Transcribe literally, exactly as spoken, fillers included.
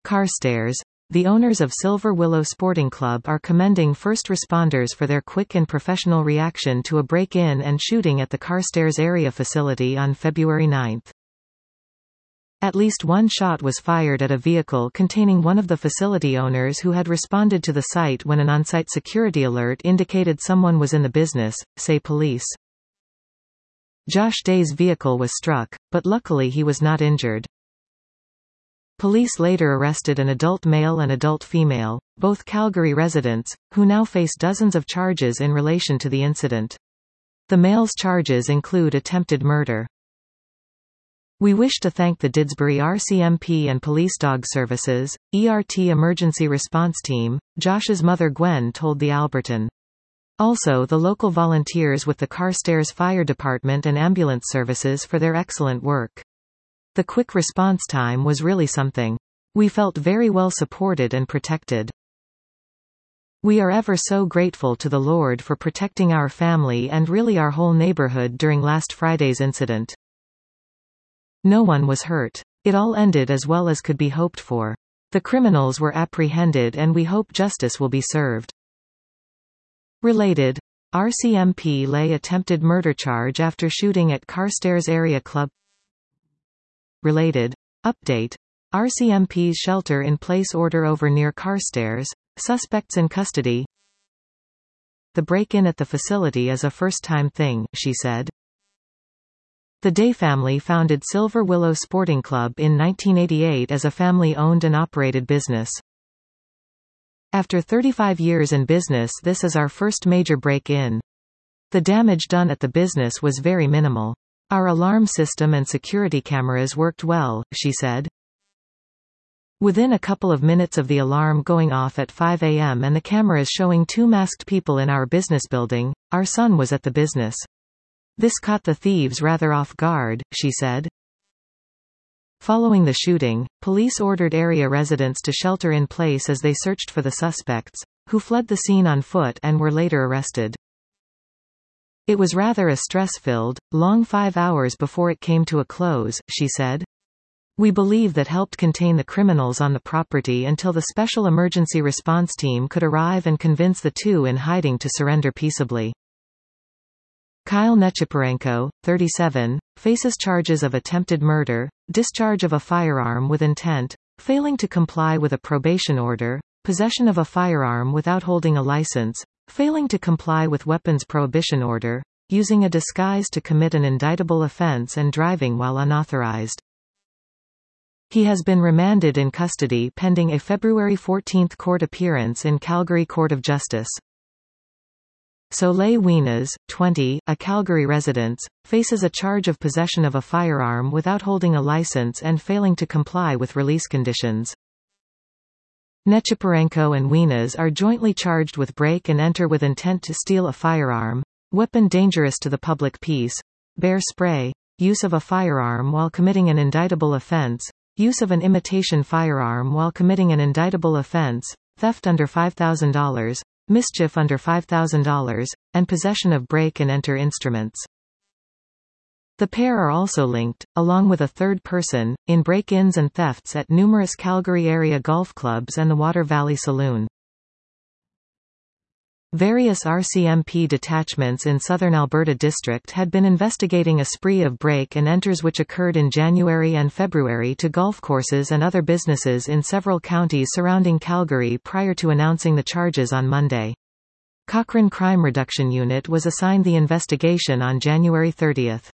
Carstairs. The owners of Silver Willow Sporting Club are commending first responders for their quick and professional reaction to a break-in and shooting at the Carstairs area facility on February ninth. At least one shot was fired at a vehicle containing one of the facility owners who had responded to the site when an on-site security alert indicated someone was in the business, say police. Josh Day's vehicle was struck, but luckily he was not injured. Police later arrested an adult male and adult female, both Calgary residents, who now face dozens of charges in relation to the incident. The male's charges include attempted murder. We wish to thank the Didsbury R C M P and Police Dog Services, E R T Emergency Response Team, Josh's mother Gwen told the Alberton. Also the local volunteers with the Carstairs Fire Department and ambulance services for their excellent work. The quick response time was really something. We felt very well supported and protected. We are ever so grateful to the Lord for protecting our family and really our whole neighborhood during last Friday's incident. No one was hurt. It all ended as well as could be hoped for. The criminals were apprehended and we hope justice will be served. Related. R C M P lay attempted murder charge after shooting at Carstairs Area Club. Related. Update. R C M P's shelter-in-place order over near Carstairs. Suspects in custody. The break-in at the facility is a first-time thing, she said. The Day family founded Silver Willow Sporting Club in nineteen eighty-eight as a family-owned and operated business. After thirty-five years in business, this is our first major break-in. The damage done at the business was very minimal. Our alarm system and security cameras worked well, she said. Within a couple of minutes of the alarm going off at five a m and the cameras showing two masked people in our business building, our son was at the business. This caught the thieves rather off guard, she said. Following the shooting, police ordered area residents to shelter in place as they searched for the suspects, who fled the scene on foot and were later arrested. It was rather a stress-filled, long five hours before it came to a close, she said. We believe that helped contain the criminals on the property until the Special Emergency Response Team could arrive and convince the two in hiding to surrender peaceably. Kyle Nechiporenko, thirty-seven, faces charges of attempted murder, discharge of a firearm with intent, failing to comply with a probation order, possession of a firearm without holding a license, failing to comply with weapons prohibition order, using a disguise to commit an indictable offense and driving while unauthorized. He has been remanded in custody pending a February fourteenth court appearance in Calgary Court of Justice. Soleil Winas, twenty, a Calgary resident, faces a charge of possession of a firearm without holding a license and failing to comply with release conditions. Nechiporenko and Winas are jointly charged with break and enter with intent to steal a firearm, weapon dangerous to the public peace, bear spray, use of a firearm while committing an indictable offense, use of an imitation firearm while committing an indictable offense, theft under five thousand dollars, mischief under five thousand dollars, and possession of break-and-enter instruments. The pair are also linked, along with a third person, in break-ins and thefts at numerous Calgary area golf clubs and the Water Valley Saloon. Various R C M P detachments in Southern Alberta District had been investigating a spree of break-and-enters which occurred in January and February to golf courses and other businesses in several counties surrounding Calgary prior to announcing the charges on Monday. Cochrane Crime Reduction Unit was assigned the investigation on January thirtieth.